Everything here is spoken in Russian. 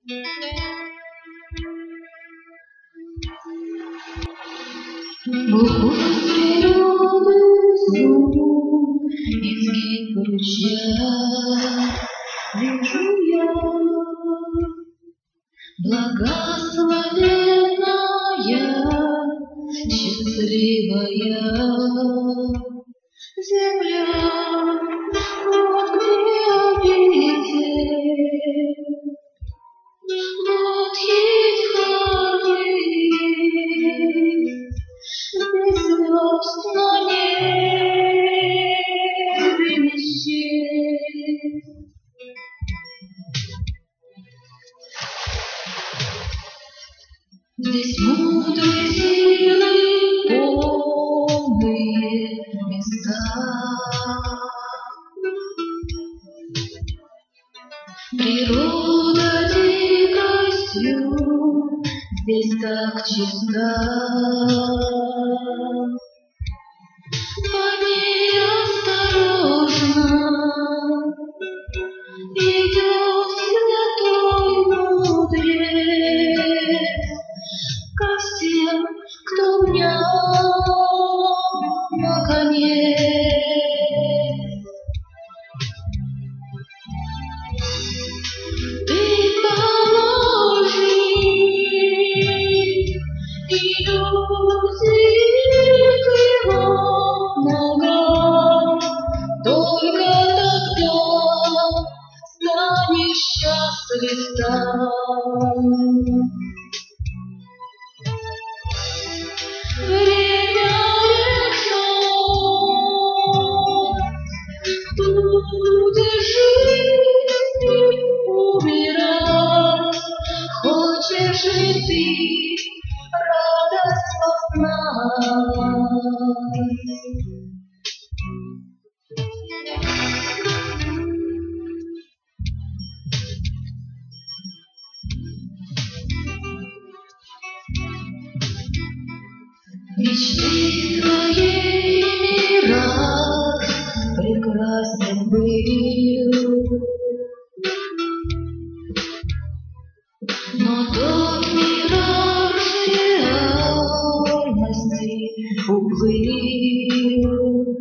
Бухут природы звук, изгиб ручья. Вижу я благословенная, счастливая земля, вот где обитель, вот есть храм, здесь звезд на небе не счесть. Здесь мудрые силы, полные места. Природа дикостью здесь так чиста. По ней осторожно идет святой мудрец ко всем, кто в нем на коне. Ты положи иллюзии к его ногам, только тогда станешь счастлив там. Время решать, будешь жить и умирать. Хочешь ли ты радость познать? Мечты твоей мира прекрасен был, но тот мираж реальности уплыл.